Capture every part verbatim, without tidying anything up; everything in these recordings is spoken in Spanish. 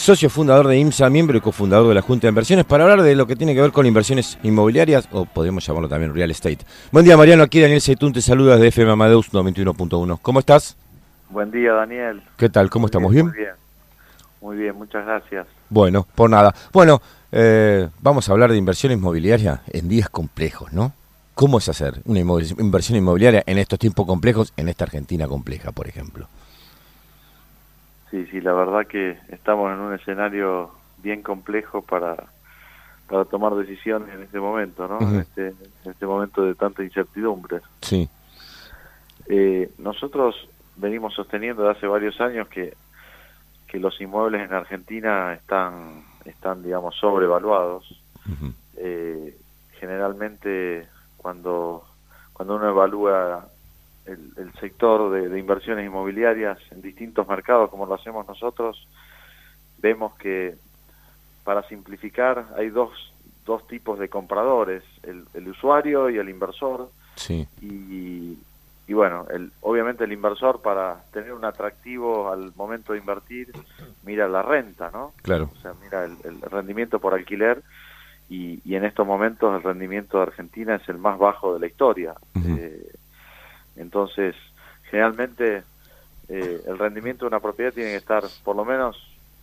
socio fundador de IMSA, miembro y cofundador de la Junta de Inversiones, para hablar de lo que tiene que ver con inversiones inmobiliarias, o podemos llamarlo también real estate. Buen día, Mariano, aquí Daniel Seitún te saluda desde F M Amadeus noventa y uno punto uno. ¿Cómo estás? Buen día, Daniel. ¿Qué tal? ¿Cómo Muy estamos? bien, ¿Bien? Muy bien, muy bien, muchas gracias. Bueno, por nada. Bueno, eh, vamos a hablar de inversión inmobiliaria en días complejos, ¿no? ¿Cómo es hacer una inversión inmobiliaria en estos tiempos complejos, en esta Argentina compleja, por ejemplo? Sí, sí, la verdad que estamos en un escenario bien complejo para, para tomar decisiones en este momento, ¿no? Uh-huh. En este, en este momento de tanta incertidumbre. Sí. Eh, nosotros venimos sosteniendo desde hace varios años que, que los inmuebles en Argentina están, están digamos, sobrevaluados. Uh-huh. Eh, generalmente cuando, cuando uno evalúa el, el sector de, de inversiones inmobiliarias en distintos mercados, como lo hacemos nosotros, vemos que, para simplificar, hay dos, dos tipos de compradores, el, el usuario y el inversor. Sí. Y, y bueno, el, obviamente el inversor, para tener un atractivo al momento de invertir, mira la renta, ¿no? Claro. O sea, mira el, el rendimiento por alquiler. Y, y en estos momentos el rendimiento de Argentina es el más bajo de la historia. Uh-huh. Eh, entonces, generalmente eh, el rendimiento de una propiedad tiene que estar por lo menos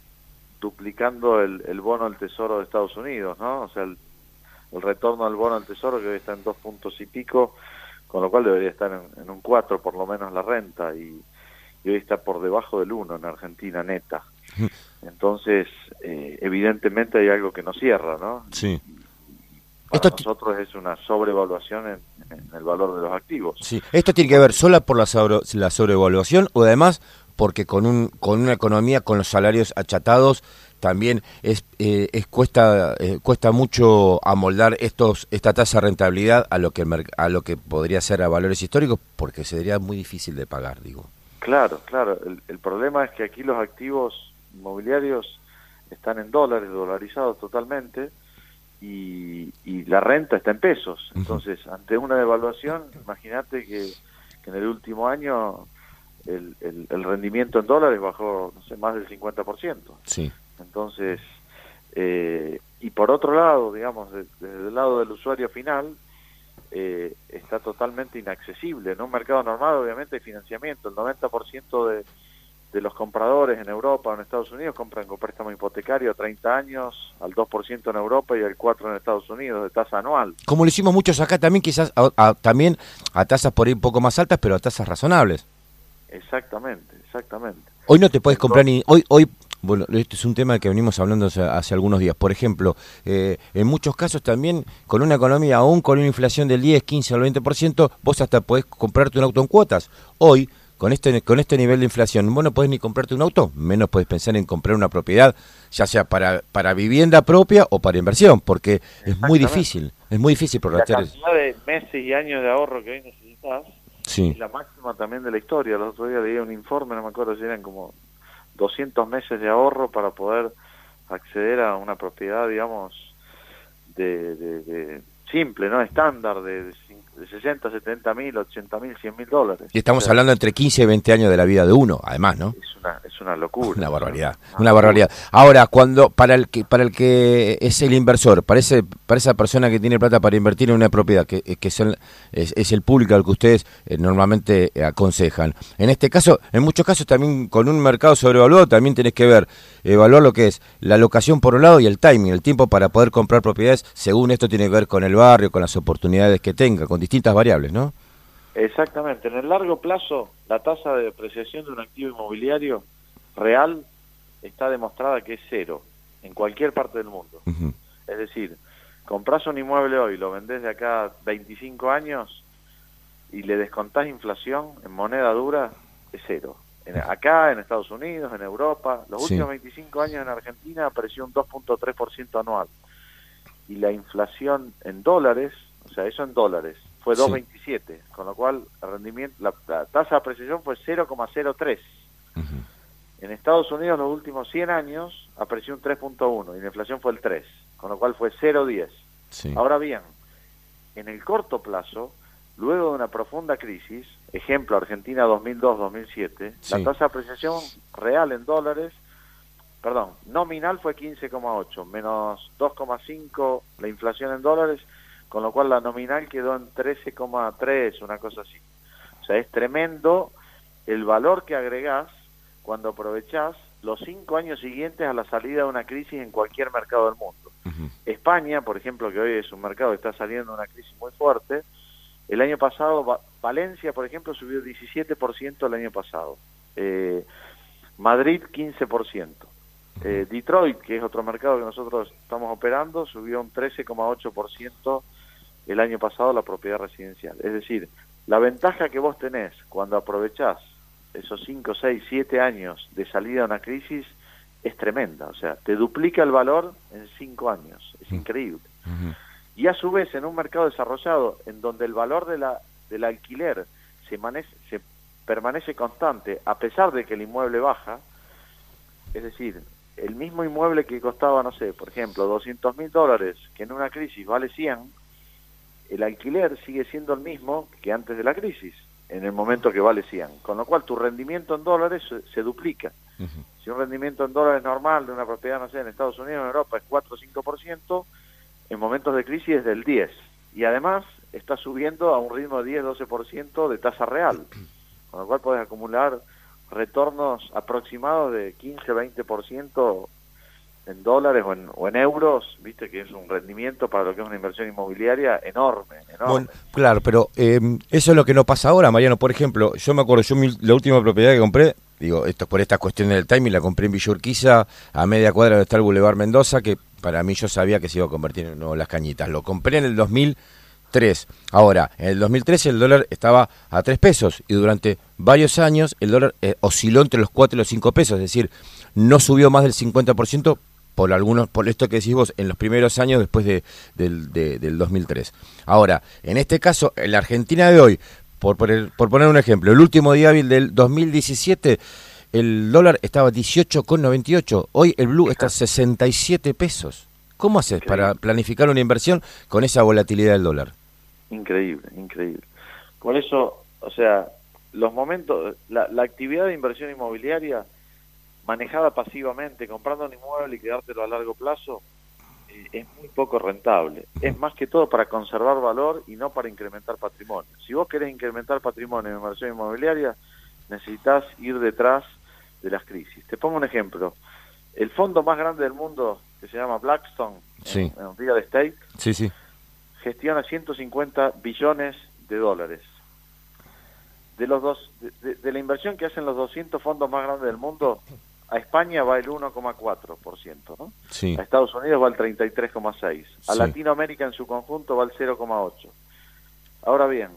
duplicando el, el bono del Tesoro de Estados Unidos, ¿no? O sea, el, el retorno del bono del Tesoro, que hoy está en dos puntos y pico, con lo cual debería estar en, en un cuatro por lo menos la renta, y, y hoy está por debajo del uno en Argentina neta. Entonces, eh, evidentemente hay algo que no cierra, ¿no? Sí. Para Esto nosotros es una sobrevaluación en, en el valor de los activos. Sí. ¿Esto tiene que ver sola por la, sobre, la sobrevaluación o además porque con un con una economía con los salarios achatados también es, eh, es cuesta eh, cuesta mucho amoldar estos esta tasa de rentabilidad a lo que el, a lo que podría ser a valores históricos, porque sería muy difícil de pagar, digo? Claro, claro. El, el problema es que aquí los activos inmobiliarios están en dólares, dolarizados totalmente, y, y la renta está en pesos. Entonces, uh-huh. ante una devaluación, imagínate que, que en el último año el, el, el rendimiento en dólares bajó, no sé, más del cincuenta por ciento. Sí. Entonces, eh, y por otro lado, digamos, desde de, el lado del usuario final, eh, está totalmente inaccesible. En un mercado normal, obviamente, hay financiamiento. El noventa por ciento de de los compradores en Europa o en Estados Unidos compran con préstamo hipotecario a treinta años, al dos por ciento en Europa y al cuatro por ciento en Estados Unidos, de tasa anual. Como lo hicimos muchos acá también, quizás a, a, también a tasas por ahí un poco más altas, pero a tasas razonables. Exactamente, exactamente. Hoy no te puedes comprar ni... Hoy, hoy bueno, este es un tema que venimos hablando hace, hace algunos días. Por ejemplo, eh, en muchos casos también, con una economía, aún con una inflación del diez, quince o veinte por ciento, vos hasta podés comprarte un auto en cuotas. Hoy, Con este con este nivel de inflación, vos no podés ni comprarte un auto, menos podés pensar en comprar una propiedad, ya sea para para vivienda propia o para inversión, porque es muy difícil, es muy difícil prorratear. La cantidad de meses y años de ahorro que hoy necesitas, sí. es la máxima también de la historia. El otro día leía un informe, no me acuerdo si eran como doscientos meses de ahorro para poder acceder a una propiedad, digamos, de, de, de simple, ¿no? Estándar, de, de de sesenta, setenta mil, ochenta mil, cien mil dólares. Y estamos o sea, hablando entre quince y veinte años de la vida de uno, además, ¿no? Es una, es una locura. Una barbaridad, una, una barbaridad. Ahora, cuando para el que para el que es el inversor, para, ese, para esa persona que tiene plata para invertir en una propiedad, que, que es, el, es, es el público al que ustedes eh, normalmente aconsejan. En este caso, en muchos casos también con un mercado sobrevaluado, también tenés que ver, evaluar lo que es la locación por un lado y el timing, el tiempo para poder comprar propiedades, según esto tiene que ver con el barrio, con las oportunidades que tenga, con distintas variables, ¿no? Exactamente. En el largo plazo, la tasa de depreciación de un activo inmobiliario real está demostrada que es cero en cualquier parte del mundo. Uh-huh. Es decir, compras un inmueble hoy, lo vendés de acá veinticinco años y le descontás inflación en moneda dura, es cero. En, acá, en Estados Unidos, en Europa, los sí. últimos veinticinco años en Argentina apareció un dos punto tres por ciento anual. Y la inflación en dólares, o sea, eso en dólares, fue dos punto veintisiete, sí. con lo cual el rendimiento, la, la tasa de apreciación fue cero coma cero tres. Uh-huh. En Estados Unidos los últimos cien años apareció un tres punto uno y la inflación fue el tres, con lo cual fue cero punto diez. Sí. Ahora bien, en el corto plazo, luego de una profunda crisis, ejemplo Argentina dos mil dos dos mil siete, sí. la tasa de apreciación real en dólares perdón, nominal fue quince coma ocho, menos dos coma cinco la inflación en dólares, con lo cual la nominal quedó en trece coma tres, una cosa así. O sea, es tremendo el valor que agregás cuando aprovechás los cinco años siguientes a la salida de una crisis en cualquier mercado del mundo. Uh-huh. España, por ejemplo, que hoy es un mercado que está saliendo de una crisis muy fuerte, el año pasado, Va- Valencia, por ejemplo, subió diecisiete por ciento el año pasado. Eh, Madrid, quince por ciento. Eh, Detroit, que es otro mercado que nosotros estamos operando, subió un trece coma ocho por ciento el año pasado la propiedad residencial. Es decir, la ventaja que vos tenés cuando aprovechás esos cinco, seis, siete años de salida de una crisis es tremenda. O sea, te duplica el valor en cinco años. Es increíble. Uh-huh. Y a su vez, en un mercado desarrollado, en donde el valor de la del alquiler se, manece, se permanece constante, a pesar de que el inmueble baja, es decir, el mismo inmueble que costaba, no sé, por ejemplo, doscientos mil dólares, que en una crisis vale cien, el alquiler sigue siendo el mismo que antes de la crisis, en el momento que vale cien. Con lo cual, tu rendimiento en dólares se, se duplica. Uh-huh. Si un rendimiento en dólares normal de una propiedad, no sé, en Estados Unidos o en Europa es cuatro o cinco por ciento, en momentos de crisis es del diez. Y además, está subiendo a un ritmo de diez a doce por ciento de tasa real. Con lo cual, podés acumular retornos aproximados de quince a veinte por ciento en dólares o en, o en euros, viste que es un rendimiento para lo que es una inversión inmobiliaria enorme, enorme. Bueno, claro, pero eh, eso es lo que no pasa ahora, Mariano. Por ejemplo, yo me acuerdo, yo mi, la última propiedad que compré, digo, esto por esta cuestión del timing, la compré en Villa Urquiza, a media cuadra donde está el Boulevard Mendoza, que para mí yo sabía que se iba a convertir en no, Las Cañitas. Lo compré en el dos mil tres. Ahora, en el dos mil trece el dólar estaba a tres pesos y durante varios años el dólar eh, osciló entre los cuatro y los cinco pesos, es decir, no subió más del cincuenta por ciento por algunos, por esto que decís vos, en los primeros años después de, del, de, del dos mil tres. Ahora, en este caso, en la Argentina de hoy, por, por, el, por poner un ejemplo, el último día hábil del dos mil diecisiete, el dólar estaba dieciocho con noventa y ocho, hoy el blue está a sesenta y siete pesos. ¿Cómo haces para planificar una inversión con esa volatilidad del dólar? Increíble, increíble. Por eso, o sea, los momentos, la, la actividad de inversión inmobiliaria manejada pasivamente, comprando un inmueble y quedártelo a largo plazo, eh, es muy poco rentable. Es más que todo para conservar valor y no para incrementar patrimonio. Si vos querés incrementar patrimonio en inversión inmobiliaria, necesitas ir detrás de las crisis. Te pongo un ejemplo. El fondo más grande del mundo, que se llama Blackstone, sí. en, en real estate, sí, sí. gestiona ciento cincuenta billones de dólares. De los dos, de, de, de la inversión que hacen los doscientos fondos más grandes del mundo, a España va el uno coma cuatro por ciento, ¿no? Sí. A Estados Unidos va el treinta y tres coma seis por ciento. A Sí. Latinoamérica en su conjunto va el cero coma ocho por ciento. Ahora bien,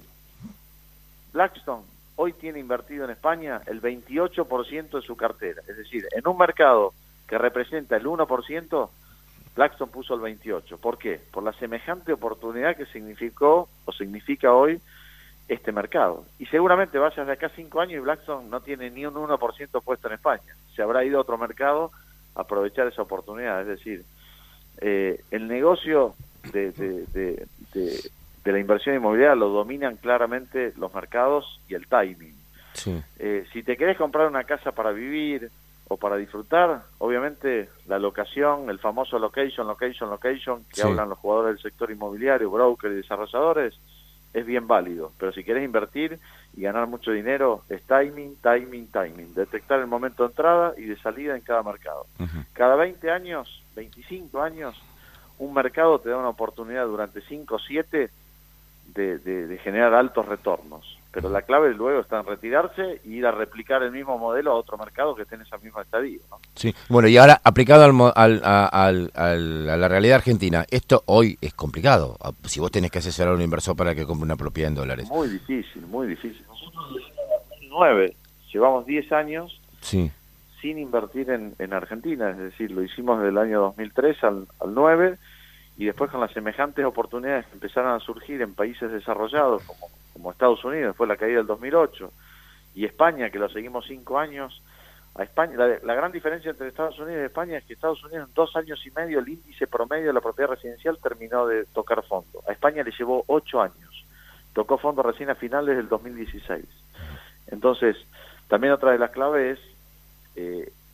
Blackstone hoy tiene invertido en España el veintiocho por ciento de su cartera. Es decir, en un mercado que representa el uno por ciento, Blackstone puso el veintiocho por ciento. ¿Por qué? Por la semejante oportunidad que significó o significa hoy este mercado. Y seguramente vayas de acá a cinco años y Blackstone no tiene ni un uno por ciento puesto en España. Se habrá ido a otro mercado a aprovechar esa oportunidad. Es decir, eh, el negocio de, de, de, de, de la inversión inmobiliaria lo dominan claramente los mercados y el timing. Sí. Eh, si te querés comprar una casa para vivir o para disfrutar, obviamente la locación, el famoso location, location, location, que Sí. hablan los jugadores del sector inmobiliario, brokers y desarrolladores, es bien válido. Pero si querés invertir y ganar mucho dinero, es timing, timing, timing. Detectar el momento de entrada y de salida en cada mercado. Uh-huh. Cada veinte años, veinticinco años, un mercado te da una oportunidad durante cinco o siete de, de, de generar altos retornos. Pero la clave luego está en retirarse y ir a replicar el mismo modelo a otro mercado que esté en esa misma estadio, ¿no? Sí. Bueno, y ahora aplicado al, mo- al, a, al, al, a la realidad argentina, esto hoy es complicado. Si vos tenés que asesorar a un inversor para que compre una propiedad en dólares. Muy difícil, muy difícil. Nosotros desde el dos mil nueve llevamos diez años Sí. sin invertir en, en Argentina, es decir, lo hicimos del año dos mil tres al, al nueve, y después con las semejantes oportunidades que empezaron a surgir en países desarrollados como, como Estados Unidos, después la caída del dos mil ocho, y España, que lo seguimos cinco años. A España, la, la gran diferencia entre Estados Unidos y España es que Estados Unidos en dos años y medio el índice promedio de la propiedad residencial terminó de tocar fondo. A España le llevó ocho años, tocó fondo recién a finales del dos mil dieciséis. Entonces, también otra de las claves es eh,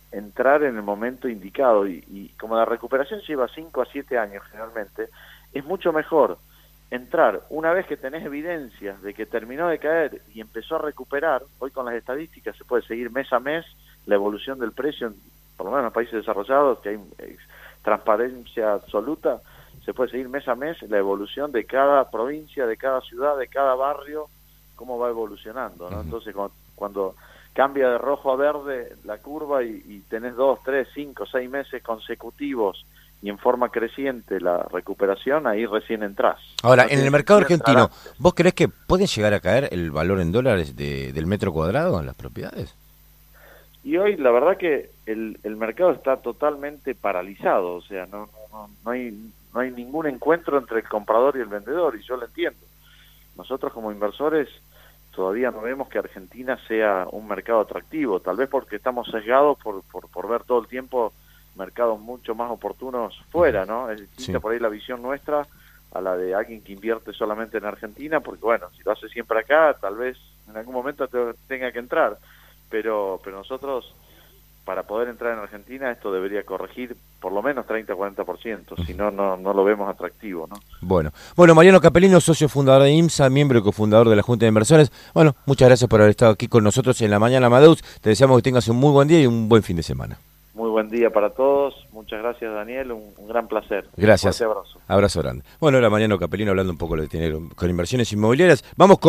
entrar en el momento indicado y, y como la recuperación lleva cinco a siete años generalmente, es mucho mejor entrar una vez que tenés evidencias de que terminó de caer y empezó a recuperar. Hoy con las estadísticas se puede seguir mes a mes la evolución del precio, en, por lo menos en los países desarrollados, que hay eh, transparencia absoluta, se puede seguir mes a mes la evolución de cada provincia, de cada ciudad, de cada barrio, cómo va evolucionando, ¿no? Entonces cuando, cuando cambia de rojo a verde la curva y, y tenés dos, tres, cinco, seis meses consecutivos y en forma creciente la recuperación, ahí recién entrás. Ahora, No en el tienes mercado que entrar argentino, antes. ¿vos creés que puede llegar a caer el valor en dólares de, del metro cuadrado en las propiedades? Y hoy la verdad que el, el mercado está totalmente paralizado, o sea, no, no, no, hay, no hay ningún encuentro entre el comprador y el vendedor, y yo lo entiendo. Nosotros como inversores todavía no vemos que Argentina sea un mercado atractivo, tal vez porque estamos sesgados por, por, por ver todo el tiempo mercados mucho más oportunos fuera, ¿no? Es distinta Sí. por ahí la visión nuestra a la de alguien que invierte solamente en Argentina, porque bueno, si lo hace siempre acá, tal vez en algún momento te, tenga que entrar, pero pero nosotros, para poder entrar en Argentina, esto debería corregir por lo menos treinta a cuarenta por ciento, si no, no no lo vemos atractivo, ¿no? Bueno, bueno, Mariano Capelino, socio fundador de IMSA, miembro y cofundador de la Junta de Inversores. Bueno, muchas gracias por haber estado aquí con nosotros en la mañana, Amadeus. Te deseamos que tengas un muy buen día y un buen fin de semana. Muy buen día para todos, muchas gracias Daniel, un, un gran placer. Gracias. Un fuerte abrazo. Abrazo grande. Bueno, era Mariano Capelino hablando un poco de dinero con inversiones inmobiliarias. Vamos con